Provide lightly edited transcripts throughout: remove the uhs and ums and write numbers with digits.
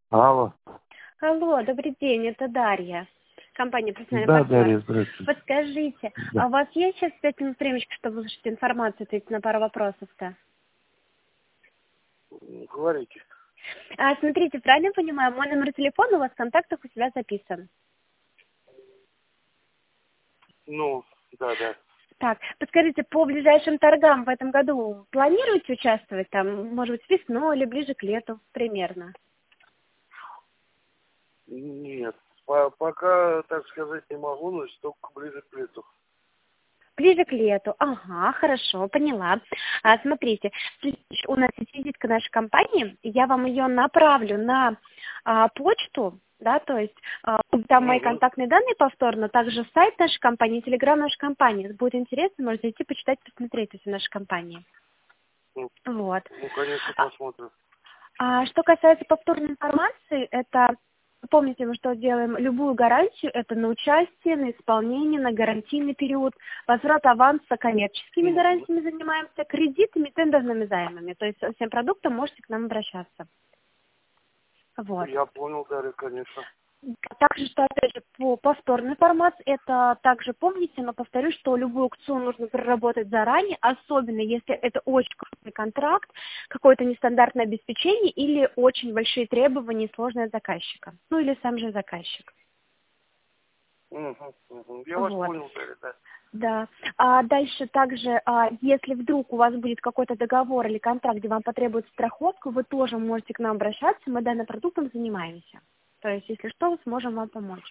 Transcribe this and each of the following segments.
Алло. Алло, добрый день, это Дарья, компания «Профессиональный Да, партнер». Дарья, здравствуйте. Подскажите, Да. а у вас есть сейчас 5 минут времечко, чтобы выслушать информацию, ответить на пару вопросов-то? Говорите. Смотрите, правильно понимаю, мой номер телефона у вас в контактах у себя записан. Ну, да. Так, подскажите, по ближайшим торгам в этом году планируете участвовать там, может быть, весной или ближе к лету примерно? Нет. Пока, так сказать, не могу, но только ближе к лету. Ближе к лету. Ага, хорошо, поняла. Смотрите, у нас есть визитка нашей компании, я вам ее направлю на почту, да, то есть там мои Угу. контактные данные повторно, также сайт нашей компании, телеграм нашей компании. Если будет интересно, можете идти почитать, посмотреть, то есть нашей компании. Вот. Ну, конечно, А посмотрим. что касается повторной информации, это, помните, мы что делаем? Любую гарантию, это на участие, на исполнение, на гарантийный период, возврат аванса, коммерческими Угу. гарантиями занимаемся, кредитами, тендерными займами. То есть со всем продуктом можете к нам обращаться. Вот. Я понял, Дарья, конечно. Также, что, опять же, по повторной информации, это также помните, но повторюсь, что любую аукцион нужно проработать заранее, особенно если это очень крупный контракт, какое-то нестандартное обеспечение или очень большие требования и сложность заказчика. Ну или сам же заказчик. Угу. Я вас Вот. понял, Дарья, да. Да. Дальше также, если вдруг у вас будет какой-то договор или контракт, где вам потребуется страховка, вы тоже можете к нам обращаться, мы данным продуктом занимаемся. То есть, если что, сможем вам помочь.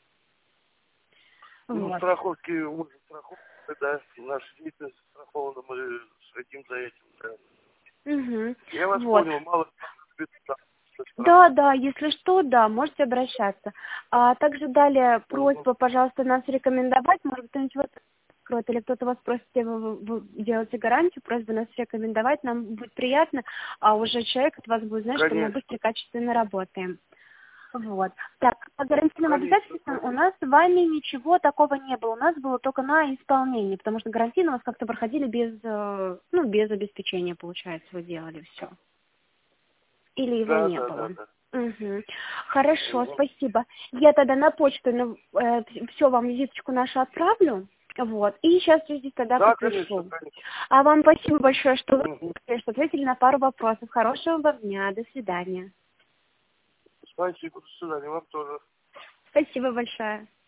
Ну, Вот. страховки, мы же страховки, да. Наша деятельность страхована, мы следим за этим, да. Угу. Я вас Вот. понял, мало Да, если что, да, можете обращаться. Также далее Угу. просьба, пожалуйста, нас рекомендовать. Может быть, кто-нибудь вас откроет, или кто-то вас просит, где вы делаете гарантию, просьба нас рекомендовать, нам будет приятно, а уже человек от вас будет знать, что мы Конечно, быстро и качественно работаем. Вот. Так, по гарантийным обязательствам у конечно. нас с вами ничего такого не было. У нас было только на исполнение, потому что гарантийно у нас как-то проходили без обеспечения, получается, вы делали все. Или его не было? Да. Угу. Хорошо, Угу. спасибо. Я тогда на почту все вам визиточку нашу отправлю. Вот. И сейчас здесь тогда Да, конечно. подпишу. А вам спасибо большое, что Угу. вы что ответили на пару вопросов. Хорошего вам дня. До свидания. Спасибо, до свидания, вам тоже. Спасибо большое.